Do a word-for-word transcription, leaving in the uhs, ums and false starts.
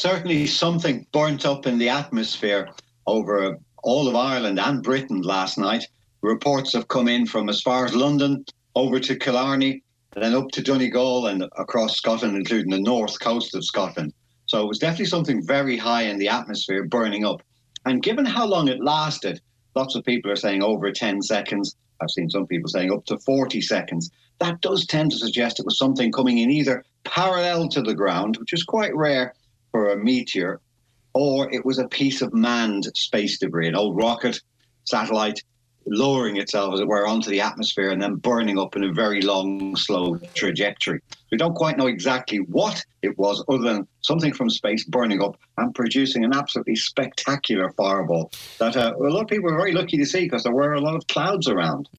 certainly something burnt up in the atmosphere over all of Ireland and Britain last night. Reports have come in from as far as London over to Killarney, and then up to Donegal and across Scotland, including the north coast of Scotland. So it was definitely something very high in the atmosphere burning up. And given how long it lasted, lots of people are saying over ten seconds. I've seen some people saying up to forty seconds. That does tend to suggest it was something coming in either parallel to the ground, which is quite rare for a meteor, or it was a piece of manned space debris, an old rocket, satellite, lowering itself, as it were, onto the atmosphere and then burning up in a very long, slow trajectory. We don't quite know exactly what it was, other than something from space burning up and producing an absolutely spectacular fireball that uh, a lot of people were very lucky to see, because there were a lot of clouds around.